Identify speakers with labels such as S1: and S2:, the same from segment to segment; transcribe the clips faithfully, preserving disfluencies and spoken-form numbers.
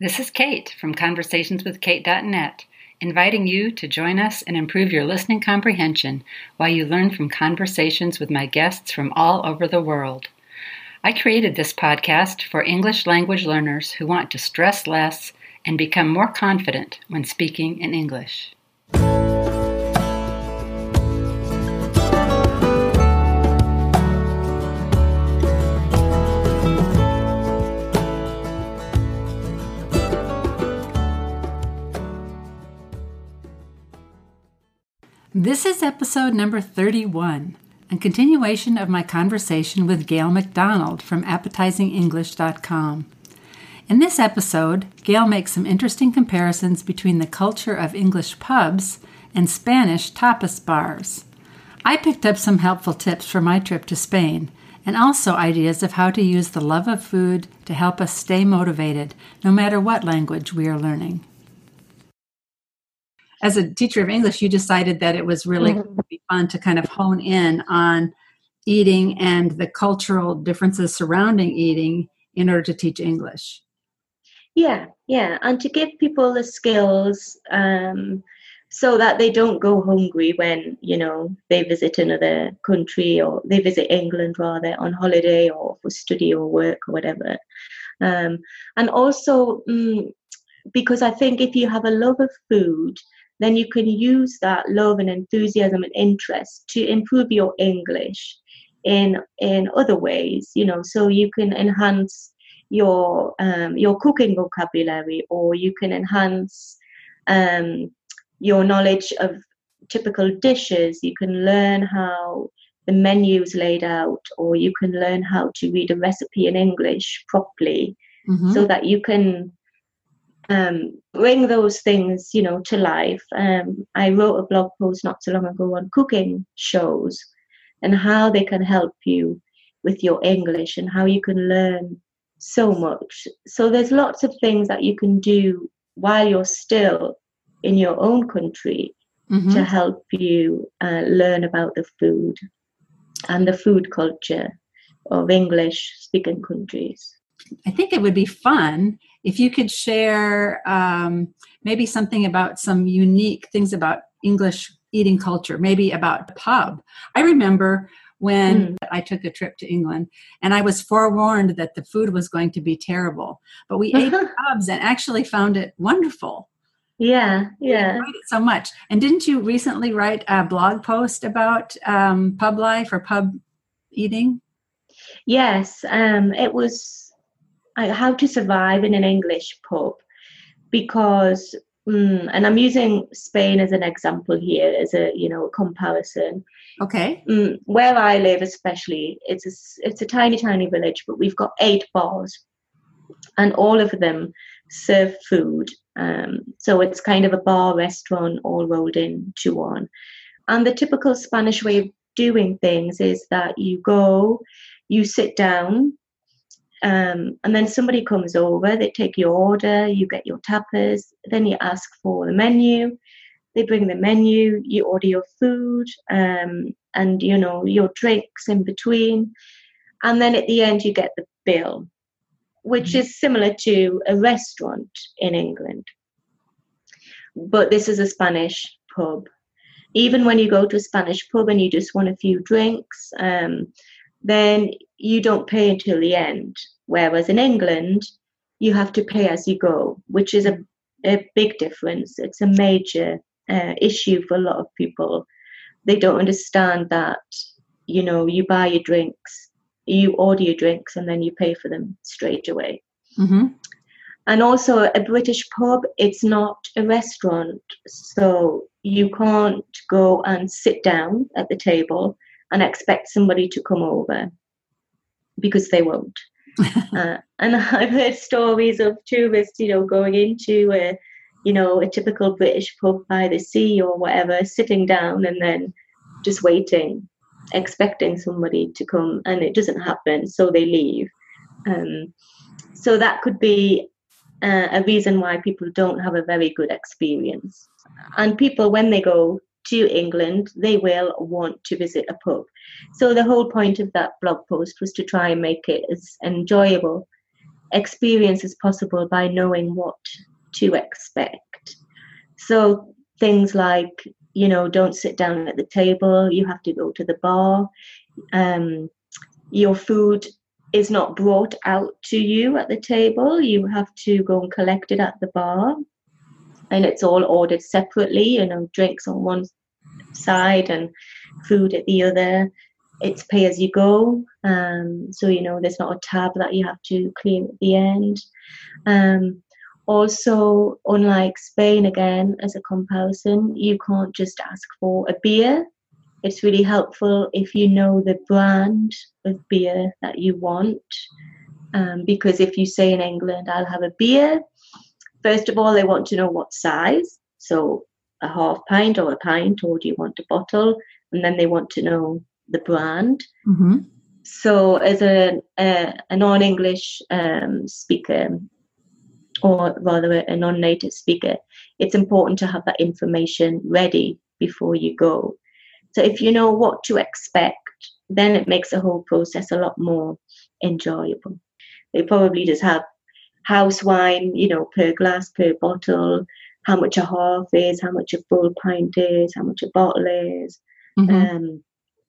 S1: This is Kate from conversations with kate dot net, inviting you to join us and improve your listening comprehension while you learn from conversations with my guests from all over the world. I created this podcast for English language learners who want to stress less and become more confident when speaking in English. This is episode number thirty-one, a continuation of my conversation with Gail McDonald from appetizing english dot com. In this episode, Gail makes some interesting comparisons between the culture of English pubs and Spanish tapas bars. I picked up some helpful tips for my trip to Spain, and also ideas of how to use the love of food to help us stay motivated, no matter what language we are learning. As a teacher of English, you decided that it was really mm-hmm. be fun to kind of hone in on eating and the cultural differences surrounding eating in order to teach English.
S2: Yeah, yeah, and to give people the skills um, so that they don't go hungry when, you know, they visit another country or they visit England rather on holiday or for study or work or whatever. Um, and also um, because I think if you have a love of food, then you can use that love and enthusiasm and interest to improve your English in in other ways, you know, so you can enhance your um, your cooking vocabulary, or you can enhance um, your knowledge of typical dishes. You can learn how the menu is laid out, or you can learn how to read a recipe in English properly, mm-hmm. so that you can Um, bring those things, you know, to life. Um, I wrote a blog post not so long ago on cooking shows and how they can help you with your English and how you can learn so much. So there's lots of things that you can do while you're still in your own country mm-hmm. to help you uh, learn about the food and the food culture of English-speaking countries.
S1: I think it would be fun if you could share um, maybe something about some unique things about English eating culture, maybe about the pub. I remember when mm. I took a trip to England and I was forewarned that the food was going to be terrible, but we ate at pubs and actually found it wonderful.
S2: Yeah, yeah.
S1: We enjoyed it so much. And didn't you recently write a blog post about um, pub life or pub eating?
S2: Yes, um, it was how to survive in an English pub, because mm, and I'm using Spain as an example here as a you know a comparison.
S1: Okay.
S2: Mm, where I live, especially, it's a it's a tiny tiny village, but we've got eight bars, and all of them serve food. Um, so it's kind of a bar restaurant all rolled into one. And the typical Spanish way of doing things is that you go, you sit down. Um, and then somebody comes over, they take your order, you get your tapas, then you ask for the menu, they bring the menu, you order your food, um, and, you know, your drinks in between. And then at the end, you get the bill, which mm-hmm. is similar to a restaurant in England. But this is a Spanish pub. Even when you go to a Spanish pub and you just want a few drinks, um, then you don't pay until the end. Whereas in England, you have to pay as you go, which is a, a big difference. It's a major uh, issue for a lot of people. They don't understand that, you know, you buy your drinks, you order your drinks, and then you pay for them straight away. Mm-hmm. And also a British pub, it's not a restaurant. So you can't go and sit down at the table and expect somebody to come over, because they won't. uh, and I've heard stories of tourists, you know, going into a, you know, a typical British pub by the sea or whatever, sitting down and then just waiting, expecting somebody to come, and it doesn't happen, so they leave. Um, so that could be uh, a reason why people don't have a very good experience. And people, when they go to England, they will want to visit a pub. So the whole point of that blog post was to try and make it as enjoyable experience as possible by knowing what to expect. So things like, you know, don't sit down at the table, you have to go to the bar. Um, your food is not brought out to you at the table, you have to go and collect it at the bar. And it's all ordered separately, you know, drinks on one side and food at the other. It's pay as you go. Um, so, you know, there's not a tab that you have to clear at the end. Um, also, unlike Spain, again, as a comparison, you can't just ask for a beer. It's really helpful if you know the brand of beer that you want. Um, because if you say in England, I'll have a beer, first of all, they want to know what size. So a half pint or a pint, or do you want a bottle? And then they want to know the brand.
S1: Mm-hmm.
S2: So as a, a, a non-English um, speaker, or rather a non-native speaker, it's important to have that information ready before you go. So if you know what to expect, then it makes the whole process a lot more enjoyable. They probably just have house wine, you know, per glass, per bottle, how much a half is, how much a full pint is, how much a bottle is. Mm-hmm. Um,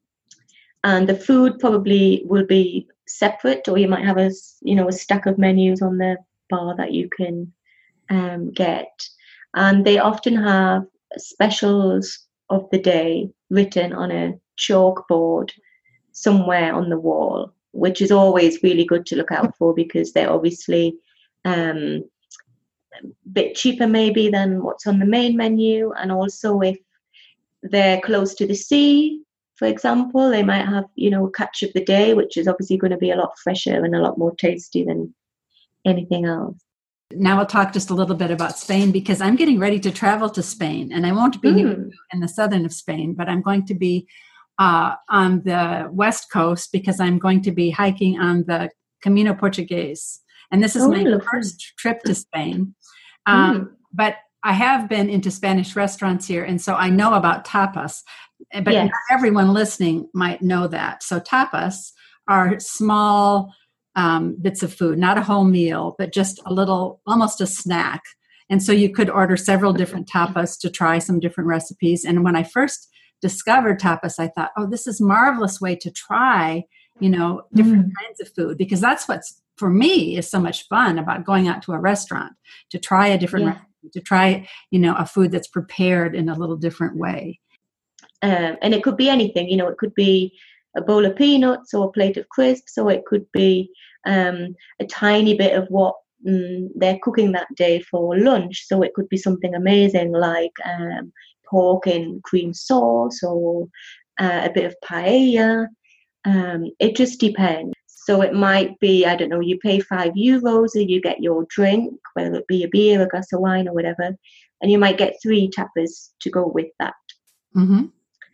S2: and the food probably will be separate, or you might have a, you know, a stack of menus on the bar that you can um, get. And they often have specials of the day written on a chalkboard somewhere on the wall, which is always really good to look out for, because they're obviously um, a bit cheaper maybe than what's on the main menu. And also if they're close to the sea, for example, they might have, you know, catch of the day, which is obviously going to be a lot fresher and a lot more tasty than anything else.
S1: Now we'll talk just a little bit about Spain, because I'm getting ready to travel to Spain, and I won't be mm. here in the southern of Spain, but I'm going to be uh, on the west coast, because I'm going to be hiking on the Camino Portuguese. And this is oh, my lovely. first trip to Spain. Um, mm. But I have been into Spanish restaurants here, and so I know about tapas. But yes. Not everyone listening might know that. So tapas are small um, bits of food, not a whole meal, but just a little, almost a snack. And so you could order several different tapas to try some different recipes. And when I first discovered tapas, I thought, oh, this is a marvelous way to try, you know, different mm. kinds of food, because that's what's, for me, is so much fun about going out to a restaurant, to try a different yeah. recipe, to try, you know, a food that's prepared in a little different way.
S2: Um, and it could be anything, you know, it could be a bowl of peanuts or a plate of crisps, or it could be um, a tiny bit of what um, they're cooking that day for lunch. So it could be something amazing like um, pork in cream sauce, or uh, a bit of paella. Um, it just depends. So it might be, I don't know, you pay five euros and you get your drink, whether it be a beer, a glass of wine or whatever, and you might get three tapas to go with that.
S1: Mm-hmm.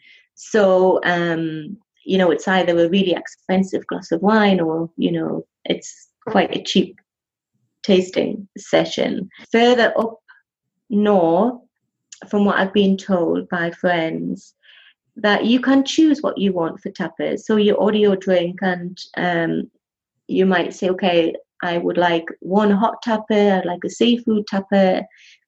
S2: So, um, you know, it's either a really expensive glass of wine, or, you know, it's quite a cheap tasting session. Further up north, from what I've been told by friends, that you can choose what you want for tapas. So you order your drink, and um, you might say, okay, I would like one hot tapa, I'd like a seafood tapa,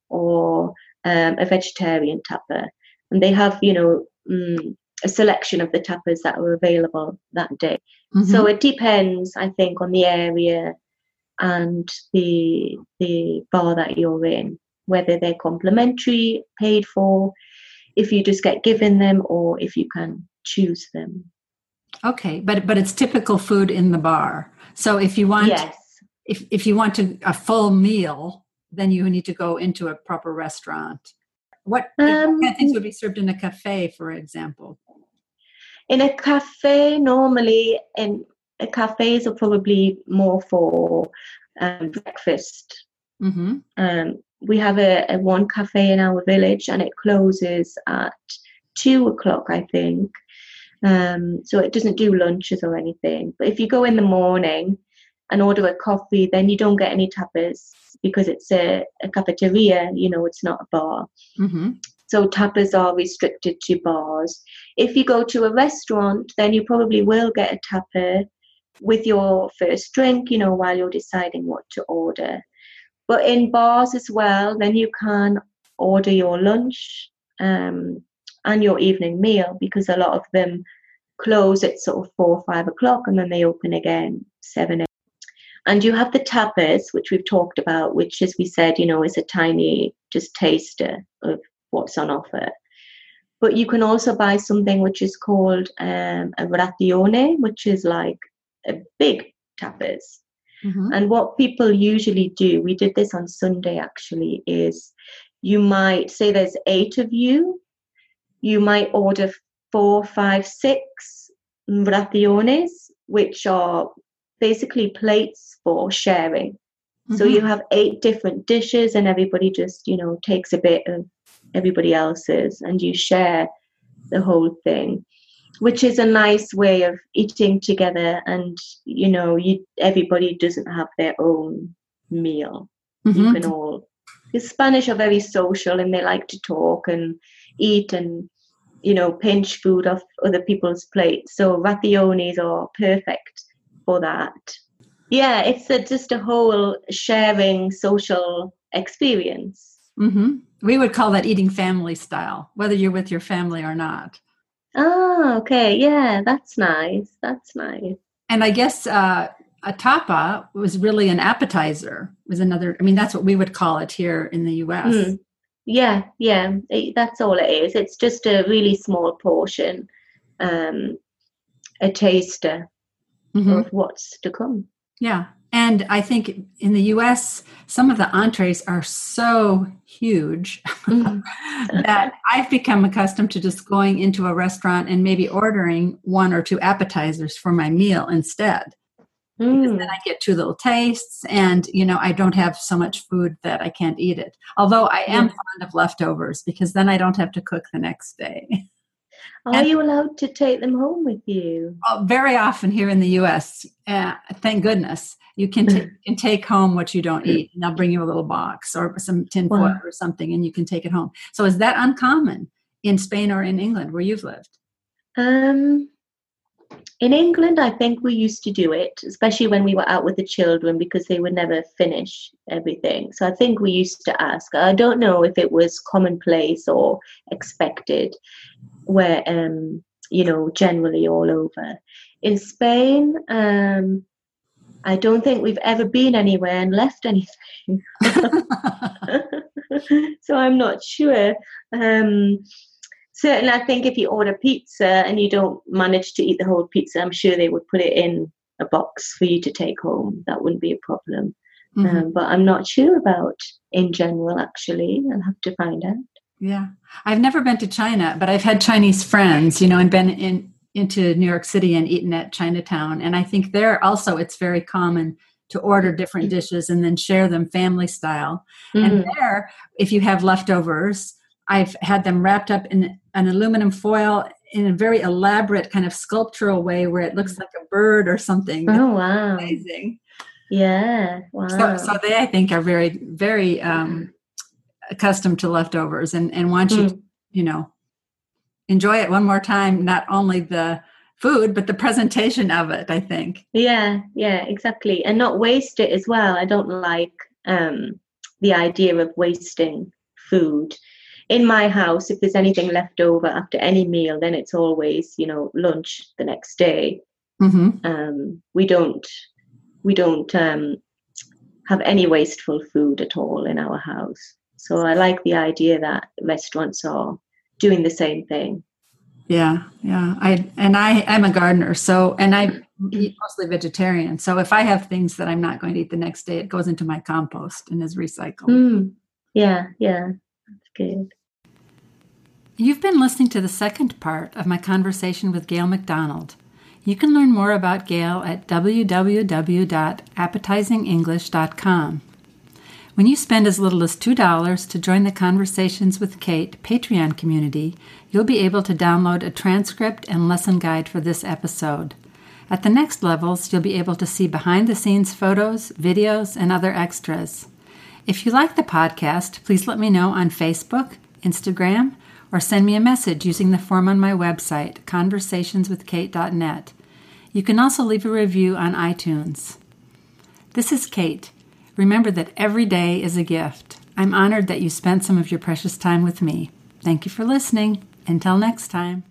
S2: or um, a vegetarian tapa. And they have, you know, um, a selection of the tapas that are available that day. Mm-hmm. So it depends, I think, on the area and the the bar that you're in, whether they're complimentary, paid for, if you just get given them, or if you can choose them.
S1: Okay, but but it's typical food in the bar. So if you want,
S2: yes.
S1: if if you want to, a full meal, then you need to go into a proper restaurant. What, um, what kind of things would be served in a cafe, for example?
S2: In a cafe, normally, in a cafes are probably more for um, breakfast.
S1: Mm-hmm.
S2: Um, we have a, a one cafe in our village, and it closes at two o'clock, I think. Um, so it doesn't do lunches or anything. But if you go in the morning and order a coffee, then you don't get any tapas, because it's a, a cafeteria, you know, it's not a bar.
S1: Mm-hmm.
S2: So tapas are restricted to bars. If you go to a restaurant, then you probably will get a tapa, with your first drink, you know, while you're deciding what to order. But in bars as well, then you can order your lunch um, and your evening meal, because a lot of them close at sort of four or five o'clock, and then they open again seven. And you have the tapas, which we've talked about, which, as we said, you know, is a tiny just taster of what's on offer. But you can also buy something which is called um, a razione, which is like a big tapas. Mm-hmm. And what people usually do, we did this on Sunday actually, is you might say there's eight of you, you might order four, five, six raziones, which are basically plates for sharing. Mm-hmm. So you have eight different dishes, and everybody just, you know, takes a bit of everybody else's, and you share the whole thing, which is a nice way of eating together. And, you know, you everybody doesn't have their own meal. Mm-hmm. You can all, the Spanish are very social, and they like to talk and eat and, you know, pinch food off other people's plates. So raziones are perfect for that. Yeah, it's a, just a whole sharing social experience.
S1: Mm-hmm. We would call that eating family style, whether you're with your family or not.
S2: Oh, okay. Yeah, that's nice. That's nice.
S1: And I guess uh, a tapa was really an appetizer, was another, I mean, that's what we would call it here in the U S. Mm.
S2: Yeah, yeah, that's all it is. It's just a really small portion, um, a taster mm-hmm. of what's to come.
S1: Yeah. And I think in the U S, some of the entrees are so huge mm. that I've become accustomed to just going into a restaurant and maybe ordering one or two appetizers for my meal instead. Mm. Because then I get two little tastes, and, you know, I don't have so much food that I can't eat it. Although I am yeah. fond of leftovers, because then I don't have to cook the next day.
S2: Are and, you allowed to take them home with you?
S1: Oh, very often here in the U S, uh, thank goodness, you can, t- can take home what you don't eat, and they'll bring you a little box or some tin foil wow. or something, and you can take it home. So is that uncommon in Spain or in England where you've lived?
S2: Um, in England, I think we used to do it, especially when we were out with the children, because they would never finish everything. So I think we used to ask. I don't know if it was commonplace or expected, where, um, you know, generally all over. In Spain, um, I don't think we've ever been anywhere and left anything. So I'm not sure. Um, certainly, I think if you order pizza and you don't manage to eat the whole pizza, I'm sure they would put it in a box for you to take home. That wouldn't be a problem. Mm-hmm. Um, but I'm not sure about in general, actually. I'll have to find out.
S1: Yeah. I've never been to China, but I've had Chinese friends, you know, and been in into New York City and eaten at Chinatown. And I think there also it's very common to order different dishes and then share them family style. Mm-hmm. And there, if you have leftovers, I've had them wrapped up in an aluminum foil in a very elaborate kind of sculptural way where it looks like a bird or something.
S2: Oh, wow.
S1: Amazing.
S2: Yeah. Wow.
S1: So, so they, I think, are very, very um, accustomed to leftovers and, and want you mm. to, you know, enjoy it one more time, not only the food, but the presentation of it, I think.
S2: Yeah, yeah, exactly. And not waste it as well. I don't like um, the idea of wasting food. In my house, if there's anything left over after any meal, then it's always, you know, lunch the next day. Mm-hmm. Um, we don't, we don't um, have any wasteful food at all in our house. So I like the idea that restaurants are doing the same thing.
S1: Yeah, yeah. I and I I'm a gardener, so and I eat mostly vegetarian. So if I have things that I'm not going to eat the next day, it goes into my compost and is recycled.
S2: Mm. Yeah, yeah. That's good.
S1: You've been listening to the second part of my conversation with Gail McDonald. You can learn more about Gail at w w w dot appetizing english dot com. When you spend as little as two dollars to join the Conversations with Kate Patreon community, you'll be able to download a transcript and lesson guide for this episode. At the next levels, you'll be able to see behind-the-scenes photos, videos, and other extras. If you like the podcast, please let me know on Facebook, Instagram, or send me a message using the form on my website, conversationswithkate dot net. You can also leave a review on iTunes. This is Kate. Remember that every day is a gift. I'm honored that you spent some of your precious time with me. Thank you for listening. Until next time.